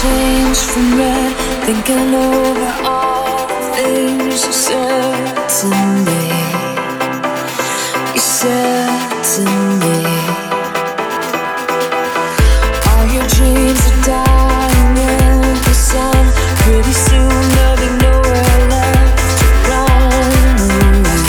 changed from red, thinking over all the things you said to me. You said to me, all your dreams are dying in the sun. Pretty soon there'll be nowhere left to run away,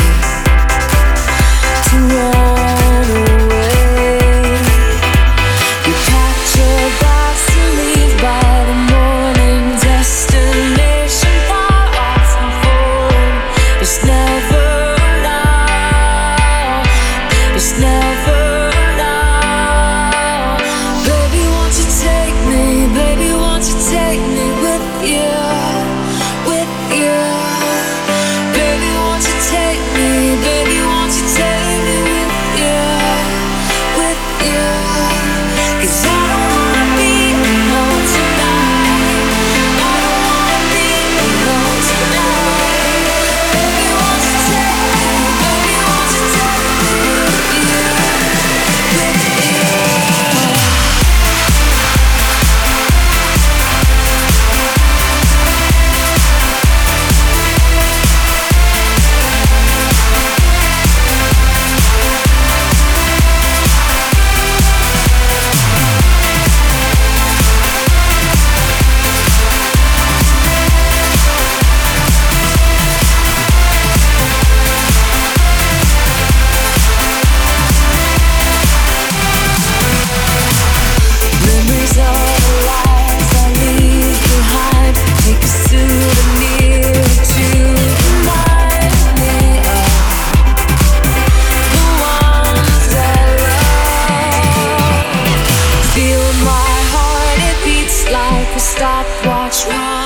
to run away. You packed your bags to leave by the morning, destination far off and home. It's never enough, it's never enough. Baby, won't you take me, baby, won't you take me with you, with you. Baby, won't you take me, baby, won't you take me with you, with you. 'Cause I don't wanna be alone tonight, I don't wanna be alone tonight. Baby, won't you take me, baby, won't you take me with you, with you. Memories of the lives I leave behind, take a souvenir to remind me of the ones I love. Feel my heart, it beats like a stopwatch.